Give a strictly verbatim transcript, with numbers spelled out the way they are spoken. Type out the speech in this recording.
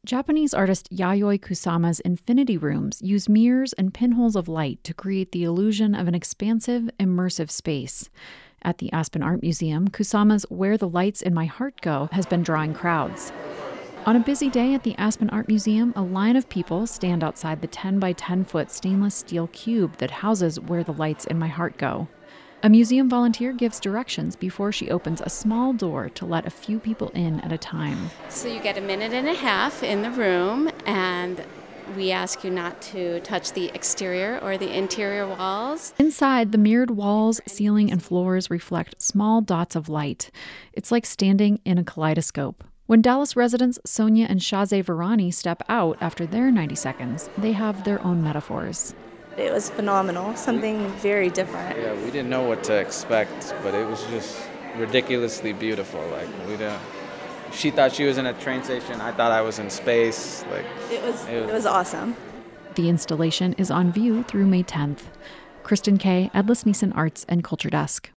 Japanese artist Yayoi Kusama's infinity rooms use mirrors and pinholes of light to create the illusion of an expansive, immersive space. At the Aspen Art Museum, Kusama's Where the Lights in My Heart Go has been drawing crowds. On a busy day at the Aspen Art Museum, a line of people stand outside the ten by ten foot stainless steel cube that houses Where the Lights in My Heart Go. A museum volunteer gives directions before she opens a small door to let a few people in at a time. So you get a minute and a half in the room, and we ask you not to touch the exterior or the interior walls. Inside, the mirrored walls, ceiling, and floors reflect small dots of light. It's like standing in a kaleidoscope. When Dallas residents Sonia and Shazay Virani step out after their ninety seconds, they have their own metaphors. It was phenomenal, something very different. Yeah, we didn't know what to expect, but it was just ridiculously beautiful. Like we didn't. She thought she was in a train station. I thought I was in space. Like it was. It was, it was awesome. The installation is on view through May tenth. Kristen Kay, Edlis Neeson Arts and Culture Desk.